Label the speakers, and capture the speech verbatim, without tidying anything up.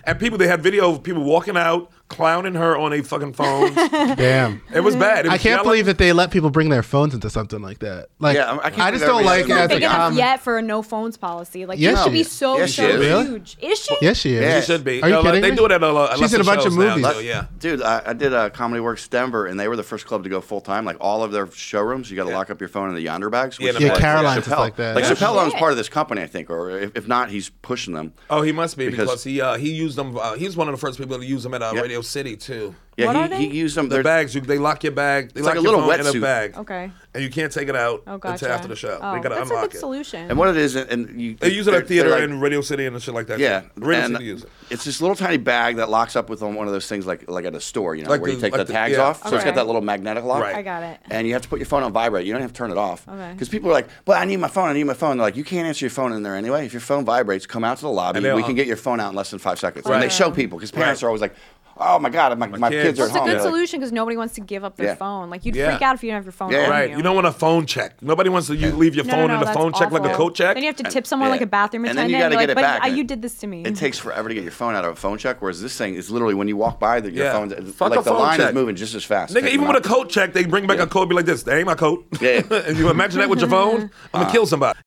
Speaker 1: And people, they had video of people walking out, clowning her on a fucking phone.
Speaker 2: Damn.
Speaker 1: It was bad. It was
Speaker 2: I can't
Speaker 1: yelling.
Speaker 2: believe that they let people bring their phones into something like that. Like,
Speaker 3: Yeah, I can't
Speaker 2: I just
Speaker 3: believe
Speaker 2: don't like
Speaker 3: everybody
Speaker 2: it
Speaker 3: has
Speaker 2: as
Speaker 3: to
Speaker 2: a
Speaker 4: Big enough
Speaker 2: common.
Speaker 4: yet for a no phones policy. Like,
Speaker 2: Yes,
Speaker 4: you
Speaker 2: she
Speaker 4: should be
Speaker 2: is.
Speaker 4: so,
Speaker 3: Yes, she
Speaker 4: so
Speaker 3: is.
Speaker 2: Really?
Speaker 4: huge. Is she?
Speaker 2: Yes, she is.
Speaker 3: Yeah.
Speaker 1: She should be.
Speaker 2: Are you
Speaker 1: No, like,
Speaker 2: kidding
Speaker 1: they
Speaker 2: me?
Speaker 1: do it at a lot.
Speaker 2: She's in a bunch of movies.
Speaker 1: Now, so, yeah.
Speaker 3: Dude, I, I did uh, Comedy Works Denver, and they were the first club to go full time. Like all of their showrooms, you got to
Speaker 1: Yeah.
Speaker 3: lock up your phone in the Yonder bags.
Speaker 1: Yeah,
Speaker 3: which
Speaker 1: the
Speaker 3: is
Speaker 2: Yeah,
Speaker 3: like
Speaker 2: Caroline's is
Speaker 3: Chappelle.
Speaker 2: like that.
Speaker 3: Like
Speaker 2: Yeah.
Speaker 3: Chappelle owns
Speaker 4: Shit.
Speaker 3: part of this company, I think, or if, if not, he's pushing them.
Speaker 1: Oh, he must be
Speaker 3: Because-
Speaker 1: because, he uh, he used them. Uh, he was one of the first people to use them at uh,
Speaker 3: Yep.
Speaker 1: Radio City too.
Speaker 3: Yeah,
Speaker 4: What
Speaker 3: he,
Speaker 4: are they?
Speaker 3: he used them.
Speaker 1: The
Speaker 3: They're-
Speaker 1: bags, you, they lock your bag. They
Speaker 3: It's
Speaker 1: lock
Speaker 3: like a
Speaker 1: your
Speaker 3: little
Speaker 1: phone in a
Speaker 3: wetsuit.
Speaker 1: bag,
Speaker 4: Okay.
Speaker 1: and you can't take it out
Speaker 4: Oh, gotcha.
Speaker 1: until after the show.
Speaker 4: Oh,
Speaker 1: they gotta
Speaker 4: that's a
Speaker 1: unlock
Speaker 4: good
Speaker 1: it.
Speaker 4: solution.
Speaker 3: And what it is, and you
Speaker 1: They use it
Speaker 3: they're-
Speaker 1: at theater
Speaker 3: they're like-
Speaker 1: and Radio City and shit like that.
Speaker 3: Yeah,
Speaker 1: too. Radio
Speaker 3: and
Speaker 1: City use it.
Speaker 3: it's this little tiny bag that locks up with on one of those things like like at a store, you know,
Speaker 1: Like
Speaker 3: where
Speaker 1: the-
Speaker 3: you take
Speaker 1: like
Speaker 3: the
Speaker 1: the-
Speaker 3: tags
Speaker 1: yeah.
Speaker 3: off. So it's
Speaker 4: Okay.
Speaker 3: got that little magnetic lock.
Speaker 1: Right.
Speaker 4: I got it.
Speaker 3: And you have to put your phone on vibrate. You don't have to turn it off.
Speaker 4: Okay.
Speaker 3: Because people are like, "But I need my phone. I need my phone." They're like, "You can't answer your phone in there anyway. If your phone vibrates, come out to the lobby.
Speaker 1: And they'll-
Speaker 3: We can get your phone out in less than five seconds."
Speaker 4: Right.
Speaker 3: And they show people because parents
Speaker 1: Right.
Speaker 3: are always like, "Oh my god, my, my,
Speaker 1: kids.
Speaker 3: kids are
Speaker 4: Well,
Speaker 3: at
Speaker 4: it's a
Speaker 3: home."
Speaker 4: good
Speaker 3: They're like,
Speaker 4: solution because nobody wants to give up their
Speaker 3: Yeah.
Speaker 4: phone. Like, you'd
Speaker 1: Yeah.
Speaker 4: freak out if you didn't have your phone
Speaker 3: Yeah.
Speaker 4: on
Speaker 1: Right.
Speaker 4: you.
Speaker 1: You don't want a phone check. Nobody wants to you leave your
Speaker 4: No,
Speaker 1: phone
Speaker 4: no,
Speaker 1: in
Speaker 4: no,
Speaker 1: a
Speaker 4: that's
Speaker 1: phone check like a
Speaker 4: awful.
Speaker 1: coat check.
Speaker 4: Then you have to tip someone
Speaker 3: Yeah.
Speaker 4: like a bathroom
Speaker 3: And then
Speaker 4: attendant.
Speaker 3: you gotta
Speaker 4: You're
Speaker 3: get
Speaker 4: like,
Speaker 3: it
Speaker 4: but
Speaker 3: back.
Speaker 4: I,
Speaker 3: and
Speaker 4: you did this to me.
Speaker 3: It takes forever to get your phone out of a phone check, whereas this thing is literally when you walk by, the, your
Speaker 1: Yeah.
Speaker 3: phone,
Speaker 1: Fuck
Speaker 3: like
Speaker 1: a
Speaker 3: the
Speaker 1: phone
Speaker 3: line
Speaker 1: check.
Speaker 3: is moving just as fast.
Speaker 1: Nigga,
Speaker 3: Take
Speaker 1: even
Speaker 3: them
Speaker 1: with a
Speaker 3: out.
Speaker 1: coat check, they bring back
Speaker 3: Yeah.
Speaker 1: a coat, be like this. That ain't my coat.
Speaker 3: Yeah.
Speaker 1: And you imagine that with your phone? I'm gonna kill somebody.